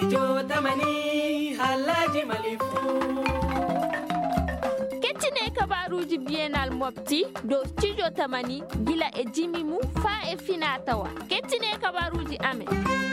Studio Tamani Halaji Malifu Kettine kabaruji bienal mofti do Studio Tamani gila e jimimu fa e finatawa. Kettine kabaruji amen.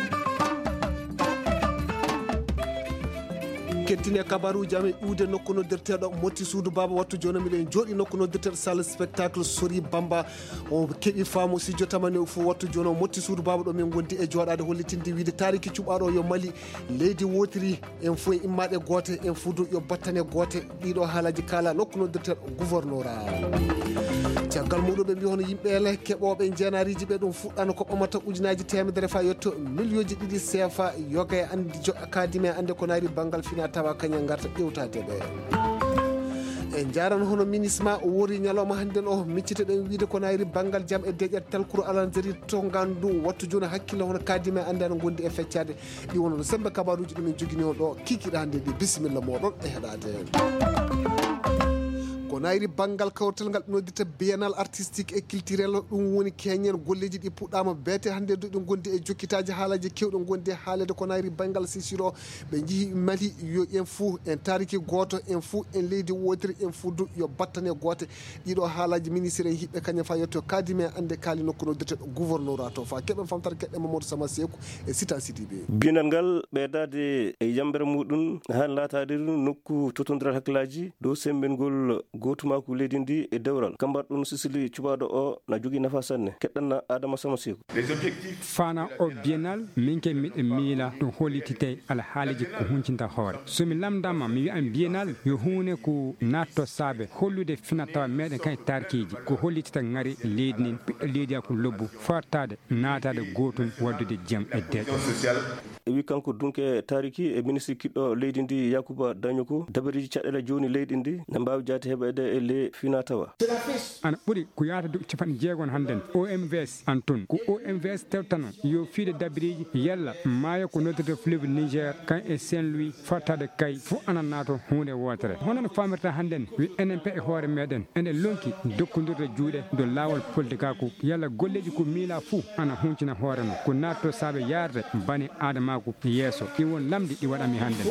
kettine kabaruji amen uude nokku noddirteɗo motti suudu baba wattu joni miɗen jooɗi nokku noddirteɗo salle spectacle Sori Bamba o keɓi faamu Studio Tamani o fu wattu joni o motti suudu baba ɗo min gondi e jooɗade hollitinde wiide tariki cuɓaɗo yo mali leydi wotiri en fo e immaɗe goote en fuudu yo battane goote ɗiɗo haalaji kala nokku noddirteɗo gouverneur caggal muɗum ɓe mbi hono yimɓeele keɓoɓe jeenariji ɓe ɗum fuɗɗano ko ɓamata ujunaji temedere fa yetto million ji ɗiɗi CFA yoga e andi akadémie ande ko naari banggal fina tawa kañal garta ƴewtadeɓe en jaran hono ministre o wori ñalawma hannden o miccite ɗen wiide ko nayri banggal jaam e deƴƴat talkour alanjari to gandu wattu joni hakkille hono kadime ande ano gondi e feccade ɗi wono sembe kabaruji ɗumen jogini on ɗo kikiɗa hande ɗi bisimilla moɗon e heɗade ko nayri banggal kawtal ngal noddita biennal artistique et culturel ɗum woni keñen golleji ɗi puɗɗama beete hande ɗum gondi e jokkitaji haalaji kewɗo gondi e haalede ko nayri banggal sisiro ɓe jeehi mali yo en fou en tariki goto en fou en leydi wodiri en fou du yo battane gote ɗiɗo haalaji ministre en hiɓɓe kañum fa yetto kadime ande kaali nokku noddirteɗo gouverneur to fa keɓen famtata keɗɗe Mamadou Sama Sekou e Sita Sidiɓe biennal ngal ɓeydade e yambere muɗum han latade nokku totodiral hakkillaji dow sembengol gotuma ko leydi ndi e dewral kambar ɗum sisili cuɓaɗo o na jogui nafa sanne keɗɗanna Adama Sama Sekou fana o biennal min ke miɗe miila ɗum hollitite alhaaliji ko huncinta hoore somi lamdama mi wiyan biennal yo hunde ko natto saabe hollude finatawa meɗen kay tarkiji ko hollitita ngari leydi nin ɓiɗɗo leydi ko lobbu fortade natade gotum waddude jaam e deeƴo e wi kanko dunke tariki e ministre kiɗɗo leydi ndi Yakuba Dañoko dabariji caɗele joni leydi ndi ne mbawi jaati heɓede e le finatawa ana ɓuuri ko yata capanɗe jeegon hannden OMVS Antoine ko OMVS tewtano yo fiide dabiriji yalla maayo ko noddete fleuve Niger kan e Saint-Louis fattade kay fof ana nato hunde wotere hono no famirta hannden wi NNP e hoore meɗen ene lonki dokkodirde juuɗe do lawol politique ko yalla golleji ko miila fou ana huncina hoore no ko natto saabe yarde bani adamako yeeso ɗi won lamdi ɗi waɗami hannden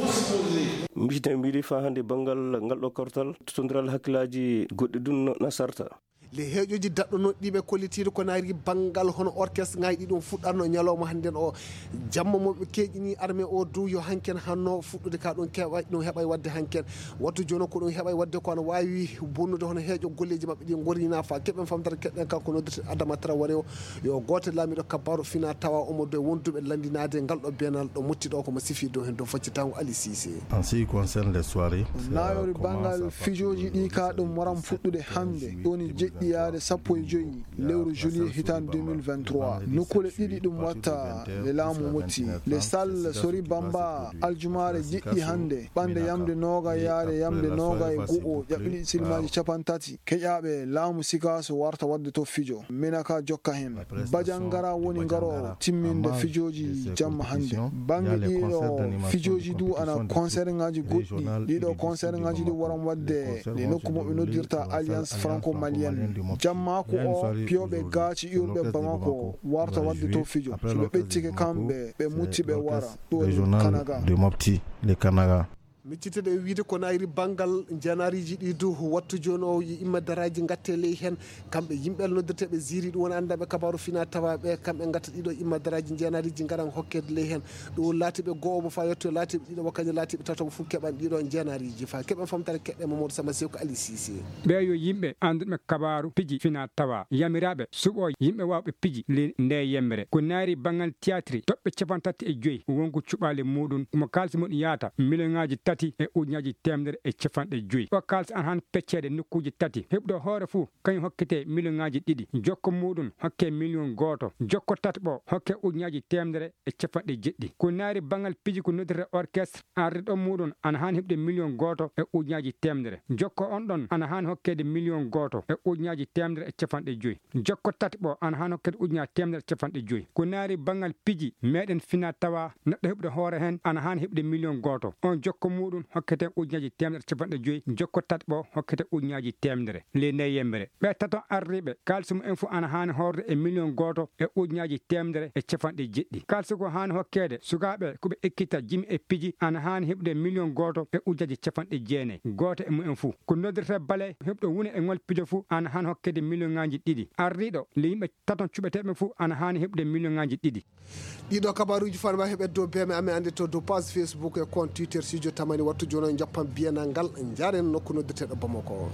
mbiten mbiɗi fa hande banggal ngal ɗo kortal totodiral hakkillaji goɗɗi dun na sarta le heeƴoji daɗɗonoɗɗiɓe kollitiɗo ko naari banggal hono orchestre ngaji ɗi ɗum fuɗɗatno ñalawma hannden o jamma moɓe keeƴini armé o dow yo hanken hanno fuɗɗude ka ɗum keɓa ɗum heɓay wadde hanken wattu joni ko ɗum heɓay wadde ko ana wawi bonnude hono heeƴo golleji mabɓe ɗi gorina fa keɓen famtata keɗɗen kanko noddete Adama Traoré o yo goto laamiɗo kabaru fina tawa omo do wonduɓe landinade ngal ɗo biennal ɗo mutti ɗo komo sifi dow hen dow faccitango Ali Cissé en ce qui concerne les soirées nayori banggal fijoji ɗi ka ɗum waran fuɗɗude hande ɗoni jeɗɗiyade 15 lewru juillet hitande 2023 nokkule ɗiɗi ɗum watta le laamu motti le salle Sori Bamba aljumare jiɗɗi hande ɓande yamde noga yaade yamde noga e go'o ƴaɓɓiɗi silmaji capantati keƴaɓe laamu sikaso warta wadde to fijo minaka jokka hen badiangara woni ngaro timminde fijoji jamma hande bange ɗiɗo fijoji du ana concert ngaji goɗɗi ɗiɗo concert ngaji ɗi waran wadde le nokku moɓe noddirta alliance franco malienne jamma ko o piyoɓe gaaci iwɓe Bamako warta wadde to fijo so ɓe ɓettike kamɓe ɓe mutti ɓe wara ɗo Kanaga de Mopti le Kanaga micciteɗe wiide ko nayri banggal janariji ɗi du wattu joni o imma daraji gatte ley hen kamɓe yimɓe noddirteɓe ziri ɗum woni andaɓe kabaru fina tawaɓe kamɓe gatta ɗiɗo imma daraji janariji garan hokkede ley hen ɗum laatiɓe go'omo fa yetto laatiɓe ɗiɗo wakkañe laatiɓe tatomo fof keɓan ɗiɗo janariji fa keɓen famtare keɗɗe Mamadou Sama Sekou Ali Cissé ɓe yo yimɓe anduɓe kabaru piji fina tawa yamiraɓe suɓo yimɓe wawɓe piji nde yemmere ko naari banggal théâtre toɓɓe 35 wonko cuɓali muɗum mo kalsi muɗum yaata million ngaji tati e ujunaji temedere e capanɗe joyyi o kalsa an han peccede nokkuji tati heɓɗo hoore fuu kañum hokkete million ngaji ɗiɗi jokko muɗum hokke million goto jokko tati ɓo hokke ujunaji temedere e capanɗe jeɗɗi ko naari banggal piji ko noddirte orchestre arde ɗo muɗum ana hani heɓde million goto e ujunaji temedere jokko on ɗon ana hani hokkede million goto e ujunaji temedere e capanɗe joyyi jokko tati ɓo ana hani hokkede ujunaji temedere e capanɗe joyyi ko naari banggal piji meɗen fina tawa neɗɗo heɓde hoore hen ana hani heɓde million goto on jokko muɗum hokkete ujunnaji temedere capanɗe joyi jokko tatɓo hokkete ujunnaji temedere le nde yembere ɓe taton arriɓe kalisi mumen fof ana hani horde e million goto e ujunnaji temedere e capanɗe jeɗɗi kalisi ko hani hokkede sukaɓe koɓe ekkita jimi e piji ana hani heɓde million goto e ujunnaji capanɗe jeenayyi goto e mumen fof ko noddirte bale heɓɗo wune e ngol pijo fof ana hani hokkede million ngaji ɗiɗi arriɗo le yimɓe taton cuɓeteɓe fof ana hani heɓde million ngaji ɗiɗi ɗiɗo kabaruji fanma heɓe dow beme amen ande to dow page Facebook e compte Twitter Studio Tamani wattu joni jappan biyanal ngal jaren nokku noddirteɗo Bamako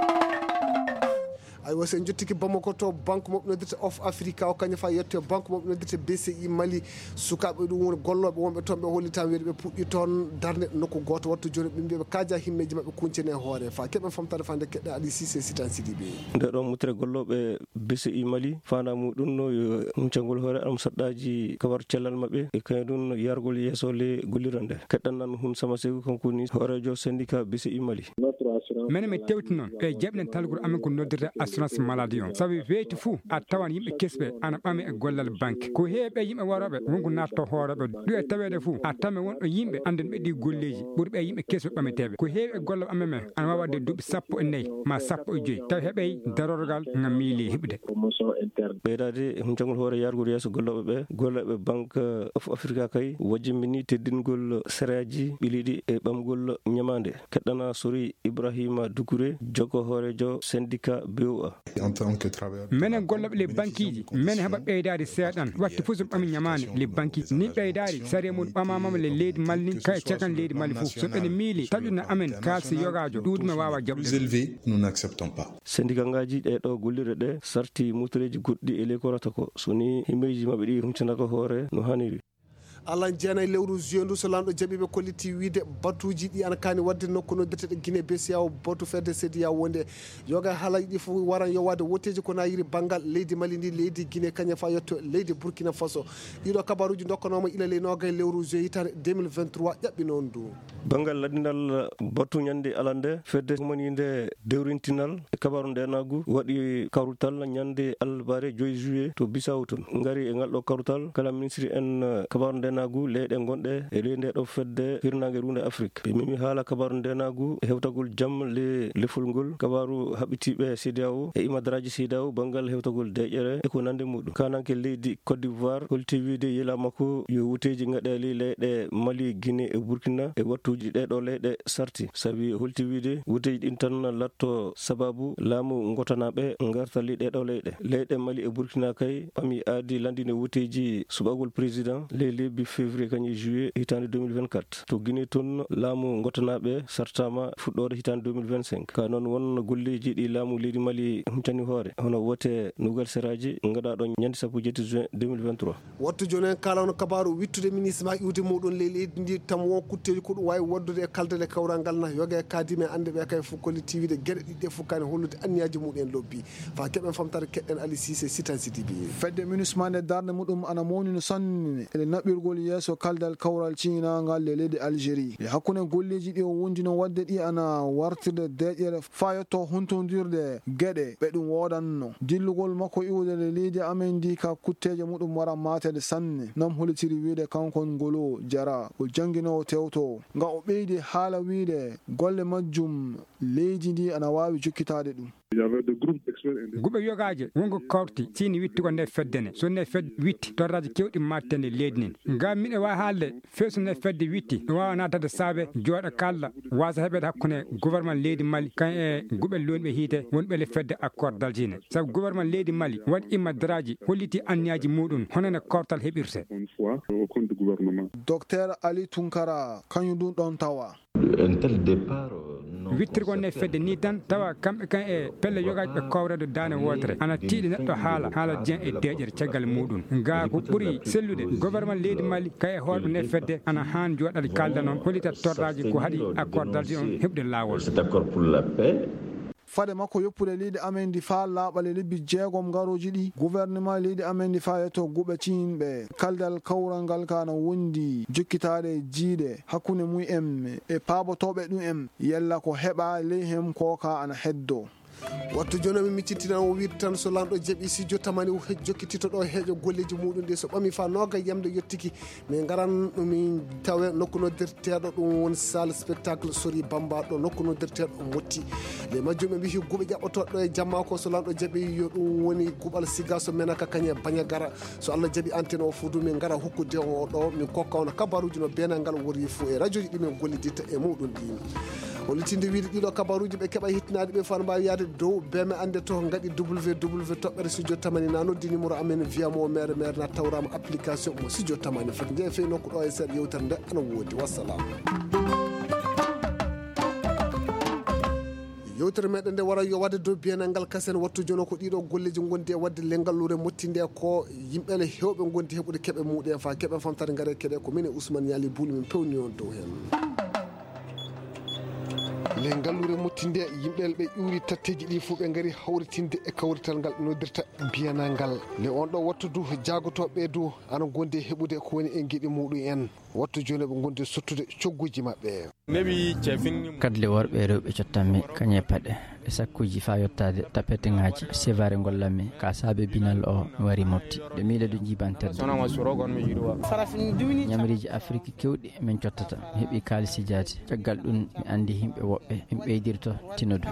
aywa sen jottiki Bamako to banque mo noddirte of Africa o kañum fa yette banque mo noddirte BCI Mali sukaɓe ɗum woni golloɓe wonɓe toon ɓe holli tan weeɗi ɓe puɗɗi toon darde nokku goto wattu joni ɓe mbiɓe kaja himmeji mabɓe kuncene hoore fa keɓen famtade fande keɗɗe Ali Cissé Sitan Sidiɓe nde ɗon mutere golloɓe BCI Mali fanda muɗum no yo huncangol hoore am saɗɗaji kabar cellal mabɓe e kañum ɗum yargol yeeso le gollirande keɗɗannan hun sama segu kanko ni hoorejo syndicat BCI Mali minen mi tewti noon e jaɓnen talgol amen ko noddirte assurance maladie on saabi weyti fuu a tawan yimɓe kesɓe ana ɓame e gollal banque ko heeɓe yimɓe waroɓe wonko natto hooreɓe ɗu e taweɗe fuu a tame wonɗo yimɓe anden ɓe ɗi golleji ɓuurɓe yimɓe kesɓe ɓameteɓe ko heewi e gollal amen men ana wawa wadde duuɓi 14 ma 15 taw heeɓey darorgal ngam miili heɓde ɓeydade huncangol hoore yargol yeeso golloɓe banque of Africa kay wajjimini teddingol séréaji ɓiliɗi e ɓamgol ñamande keɗɗana sori Ibrahima Doucouré jokko hoorejo syndicat BOA minen golloɓe les banque ji minen heɓa ɓeydade seeɗan watti fof so ɓami ñamani les banque ni ɓeydari sari mum ɓamamama le leydi Mali ni kay cakan leydi Mali fof so ɓene miili taƴuna amen kalsi yogajo ɗuɗume wawa jaɓde syndicat ngaji ɗeɗo gollirɗe ɗe sarti mutoreji goɗɗi e ley korata ko soni himɓeji mabɓe ɗi hunccanaka hoore no haniri Allah jeenayi lewru juin ndu so lamɗo jaɓiɓe kolliti wiide batuji ɗi ana kani wadde nokku noddirteɗe Guinée BCEAO batu fedde CEDEAO wonde yoga haalaji ɗi fof waran yowade wotteji ko nayiri banggal leydi Mali ndi leydi Guinée kañum fa yetto leydi Burkina Faso ɗiɗo kabaruji dokkanoma ilale nogay lewru juin hitande 2023 ƴaɓɓi noon ndu banggal laɗinal batu ñande alande fedde monide dewrintinal e kabaru ndenagu waɗi kawrutal ñande albare 2 juillet to Bissau toon ngari e ngalɗo kawrutal kala ministre en kabaru ndenagu leyɗe gonɗe e ley nde ɗo fedde hirnage runde Afrique ɓe mimi haala kabaru ndenagu e hewtagol jaam le lefol ngol kabaru haɓitiɓe CEDEAO e imadaraji CEDEAO banggal hewtagol deƴƴere e ko nande muɗum kananke leydi Côte d'Ivoire holti wiide yela makko yo wuteji gaɗeli leyɗe Mali Guinée e Burkina e wattuji ɗeɗo leyɗe sarti saabi holti wiide wuteji ɗin tan latto sababu laamu gotanaɓe gartali ɗeɗo leyɗe Mali e Burkina kay ɓami aadi landine wuteji suɓagol président le lebbi février kañum juillet hitande 2024 to Guinée toon laamu gotanaɓe sartama fuɗɗode hitande 2025 ka noon won golleji ɗi laamu leydi Mali humtani hoore hono wote nouvelle séraji gaɗaɗo ñande 17 juin 2023 wattu joni en kalano kabaru wittude ministre ma iwde muɗum leydi ndi tam won kutteji ko ɗum wawi waddude e kaldele kawral ngal na yoga e kadime ande ɓe kay fof kolliti wiide gueɗe ɗiɗɗe fof kani hollude anniyaji muɗum en lobbi fa keɓen famtare keɗɗen Ali Cissé Sitan Sidiɓe fedde ministre ma nde darde muɗum ana mawnino sanne ele naɓɓirgol yeeso kaldal kawral ciinagal le leydi Algérie e hakkunde golleji ɗi o wondino wadde ɗi ana wartirde deƴƴere fa yetto huntodirde gueɗe ɓe ɗum wodanno dillugol makko iwde le leydi amen ndi ka kutteje muɗum wara matede sanne nam holitiri wiide kankon Ngolo Jara o jangguinowo tewto ngam o ɓeydi haala wiide golle majjum leydi ndi ana wawi jokkitade ɗum guɓe yogaje wonko kawti sini witti ko nde feddene so nde fedde witti torraji kewɗi mattende leydi nen ngam miɗe wawi haalde few so nde fedde witti ɗum wawa natade saabe jooɗo kalla wasa heɓede hakkude gouvernement leydi Mali kan e guɓel lonɓe hiite wonɓele fedde accord d'Algine saabu gouvernement leydi Mali waɗi imadaraji holliti anniyaji muɗum honone kortal heɓirte docteur Ali Tunkara kañum ɗum ɗon tawa wittirgol nde fedde ni tan tawa kamɓe kan e pelle yogaji ɓe kowredo dane wotere ana tiiɗi neɗɗo haala Dieng e deƴƴere caggal muɗum ga ko ɓuuri sellude gouvernement leydi Mali kay e hoorɓe nde fedde ana han joɗade kalda noon hollita torraji ko haɗi accord d'Alger on heɓde lawol fade makko yoppude leydi amen ndi fa laaɓale lebbi 6 garoji ɗi gouvernement leydi amen ndi fa yetto guɓe cinɓe kaldal kawral ngal kana wondi jokkitade jiiɗe hakkunde mumen e paabotoɓe ɗum en yella ko heɓa ley hen koka ana heddo wattu joni mi miccitina o wiide tan so lamɗo jeeɓi studio tamani o jokkitito ɗo heeƴo golleji muɗum ɗi so ɓami fa noga yamde yettiki min garan min tawe nokku noddirteɗo ɗum woni salle spectacle Sori Bamba ɗo nokku noddirteɗo motti le majjum ɓe mbi guɓe ƴaɓɓotoɗo e jamma ko so lamɗo jeeɓi yo ɗum woni guɓal siga so menaka kañe baña gara so Allah jaaɓi antenne o fuudu min gara hokkude o ɗo min kokka on kabaruji no benal ngal wori fo e radio ji ɗi min gollidirta e muɗum ɗi o litinde wiide ɗiɗo kabaruji ɓe keeɓa hittinaɗe ɓe fan mbawi yaade dow beme ande to gaɗi www toɓɓere studio tamani na noddi numéro amen wiyamo maire na tawrama application mo studio tamani fati nde fewi nokku ɗo e seeɗa yewtere nde ana woodi wassalam yewtere meɗen nde wara yo wadde dow biyanal ngal kasen wattu joni ko ɗiɗo golleji gondi e wadde lengallure motti nde ko yimɓene hewɓe gondi heɓude keeɓe muɗe fa keeɓe famtare gaare keɗe ko min e Ousmane Yali Bouli min pewni on dow hen le ngallure mottinde yimɓe ɓe ƴuuri tatteji ɗi fof ɓe gari hawritinde e kawrital ngal noddirta biyanal ngal le on ɗo wattudu jagotoɓe du ana gondi heɓude ko woni e gueɗi muɗum en wattu joni ɓe gondi sottude cogguji mabɓe kadle worɓe rewɓe cottanmi kañe paɗe e sakkuji fa yettade tapete ngaji sévare gollanmi ka saabe binal o mi wari mofti de miile do jibanterde ñamriji afrique kewɗi min cottata mi heeɓi kalisi jaati caggal ɗum mi andi himɓe woɓɓe mi ɓeydirto tinodu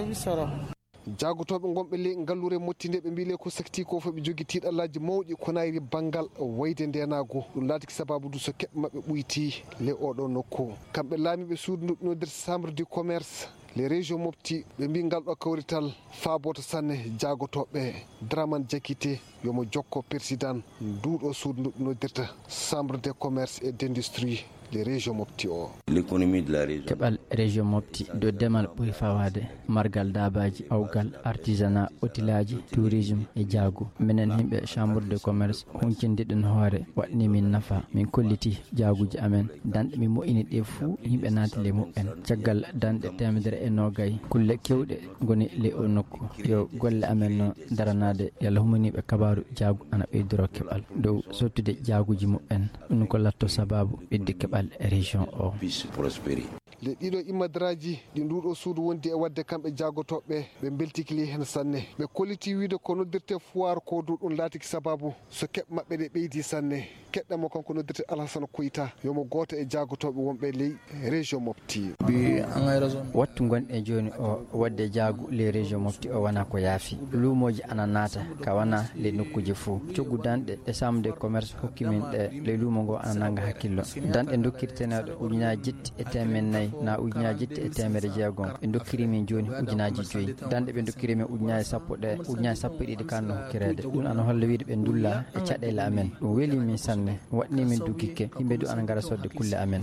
jagotoɓe gonɓe le ngallure mottinde ɓe mbile ko sakti ko fo ɓe jogui tiɗallaji mawɗi ko nayri banggal wayde ndenago ɗum laatiki sababu du so keɓe mabɓe ɓuyti le oɗo nokku kamɓe laamiɓe suudu no nder chambre du commerce les régions mofti ɓe mbi ngal ɗo kawrital faaboto sanne jagotoɓe Dramane Diakité yomo jokko président nduɗo suudu noddirta chambre de commerce et d'industrie les régions mofti o l'économie de la région keɓal région mofti do demal ɓuri fawade margal dabaji awgal artisanat otilaji tourisme e jaagu minen himɓe chambre de commerce huncindiɗen hoore waɗni min nafa min kolliti jaaguji amen danɗe mi moƴini ɗe fuu yimɓe naati le muɓɓen caggal danɗe temedere e nogay kulle kewɗe goni le o nokku yo golle amen no daranade yalla humaniɓe kabaru jaagu ana ɓeydoro keɓal dow sottude jaaguji muɓɓen ɗum ko latto sababu ɓedde keɓal région o le ɗiɗo immadaraji ɗi nduɗo suudu wondi e wadde kamɓe jagotoɓe ɓe beltikili hen sanne ɓe kolliti wiide ko noddirte foire ko du ɗum laatiki sababu so keɓe mabɓe ɗe ɓeydi sanne keɗɗamo kanko noddirte Alassane Koyta yomo goto e jagotoɓe wonɓe ley région mofti wattu gonɗe joni o wadde jaagu les région mofti o wona ko yaafi luumoji ana naata ka wona les nokkuji fou coggu danɗe e chambre de commerce hokki min ɗe le luumo ngo ana nanga hakkillo danɗe dokkirteneɗo ujunaji jetti e temen nayyi na ujunaji jetti e temere jeegom ɓe dokkiri min joni ujunaji 5 danɗe ɓe dokkiri min ujunaji sappo ɗe ujunaji sappo e ɗiɗi kanno hokkirede ɗum ana holla wiide ɓe dulla e caɗele amen ɗum weeli min sanne waɗni min duggike yimɓe du ana gara sodde kulle amen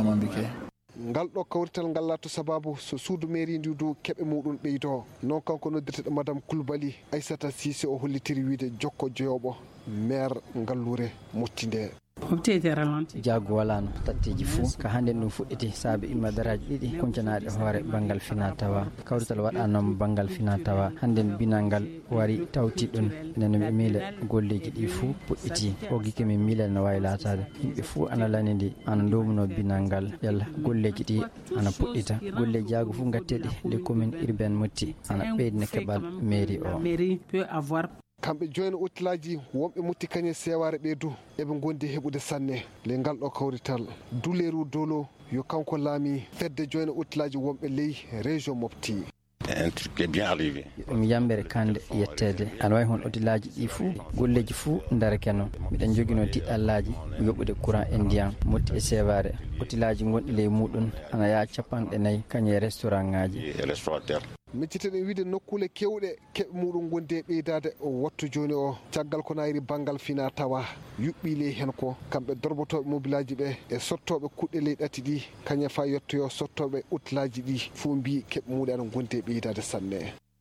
ngal ɗo kawrital ngal latto sababu so suudu mairie ndi du keɓe muɗum ɓeydo non kanko noddirteɗo madame Coulibaly Aissata Cissé o hollitiri wiide jokko jeyoɓo maire ngallure motti nde jaagu walano tatteji fou ka hande ɗum fuɗɗiti saabi immadaraji ɗiɗi kuncanaɗe hoore banggal fina tawa kawrital waɗanoma banggal fina tawa hande binal ngal wari tawti ɗum nene ɓe miile golleji ɗi fou puɗɗiti o guike min miilel no wawi latade yimɓe fou ana lanidi ana domno binal ngal yalla golleji ɗi ana puɗɗita golleji jaagu fou gatteɗi les communes urbaine motti ana ɓeydine keɓal mairie o kamɓe joyno utilaji wonɓe mutti kañe seware ɓeydu eɓe gondi heɓude sanne le ngal ɗo kawrital duleru dolo yo kanko laami fedde joyno utilaji wonɓe ley région mofti un truc est bien arrivé mi yambere kande yettede ana wawi hon odilaji ɗi fou golleji fou darakeno miɗen joguino tiɗɗallaji yoɓude courant e ndiyam motti e seware otilaji gonɗi ley muɗum ana yaa 4 kañe restaurant ngaji restaurateur micciteɗen wiide nokkule kewɗe keɓe muɗum gondi e ɓeydade o wattu joni o caggal ko nayri banggal fina tawa yuɓɓile hen ko kamɓe dorbotoɓe mobilaji ɓe e sottoɓe kuɗɗe ley ɗati ɗi kañe fa yettoyo sottoɓe utilaji ɗi fo mbi keɓe muɗum ana gondi e ɓeydade sanne